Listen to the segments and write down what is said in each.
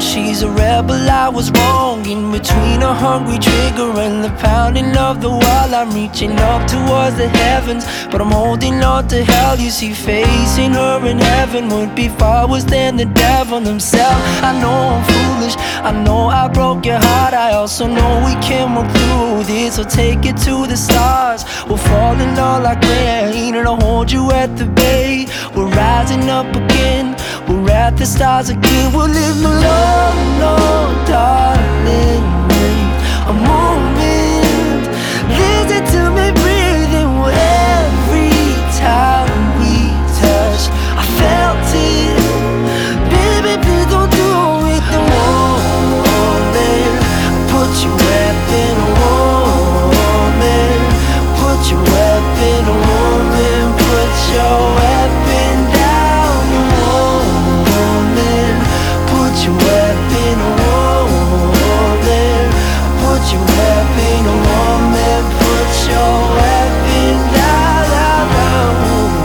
she's a rebel, I was wrong. In between a hungry trigger and the pounding of the wall, I'm reaching up towards the heavens, but I'm holding on to hell. You see, facing her in heaven would be far worse than the devil himself. I know I'm foolish, I know I broke your heart, I also know we can work through this. So take it to the stars, we're falling all like rain, and I'll hold you at the bay. We're rising up again, we're at the stars again. We'll live my long, long, darling, wait a moment. Listen to me breathing every time we touch. I felt it, baby, please don't do it the woman. Put your weapon, woman. Put your weapon, woman. Put your weapon down, woman. Put your weapon, woman. Put your weapon, woman. Put your weapon down.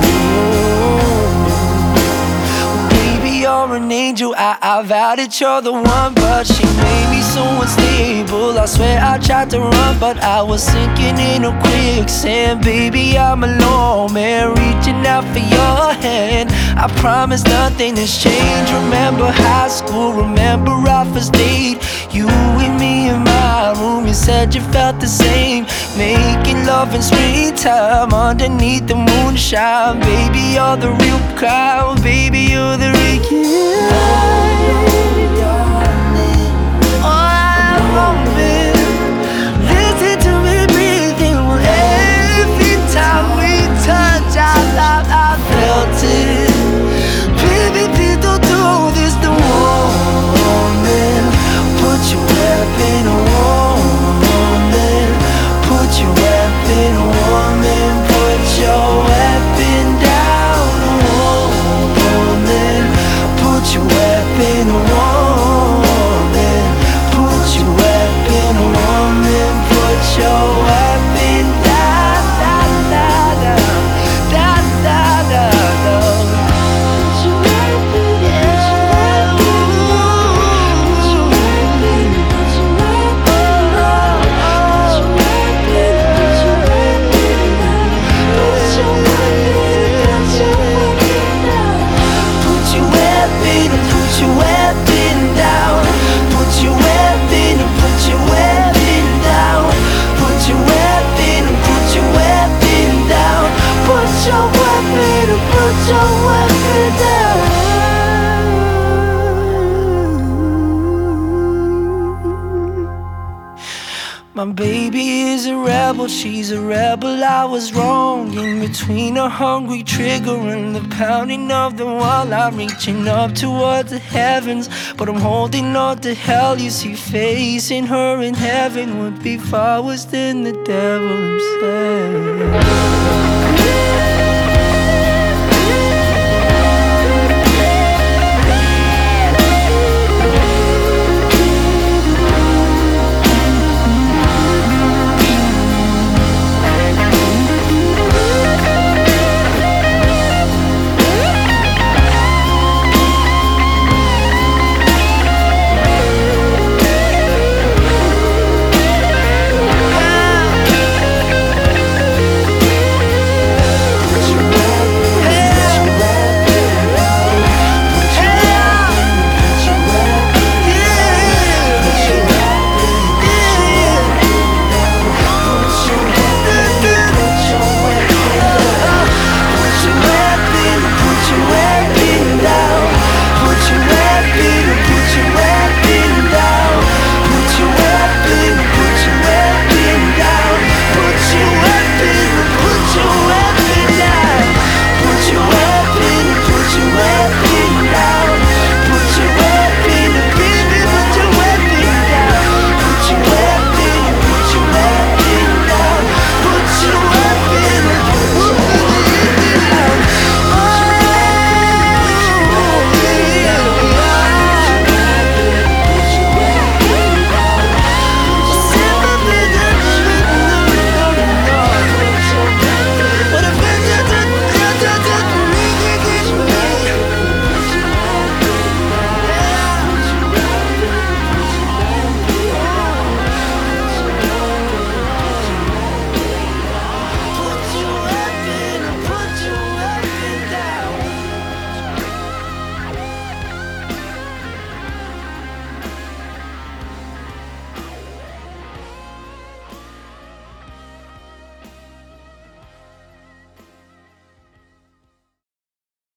Baby, you're an angel, I vowed that you're the one, but she made me so unstable. I swear I tried to run, but I was sinking in a quicksand. Baby, I'm alone, man, reaching out for your hand. I promise nothing has changed. Remember high school, remember our first date. You and me in my room, you said you felt the same. Making love in springtime underneath the moonshine. Baby, you're the real crowd, baby, you're the real My baby is a rebel, she's a rebel, I was wrong. In between a hungry trigger and the pounding of the wall, I'm reaching up towards the heavens, but I'm holding on to hell. You see, facing her in heaven would be far worse than the devil himself.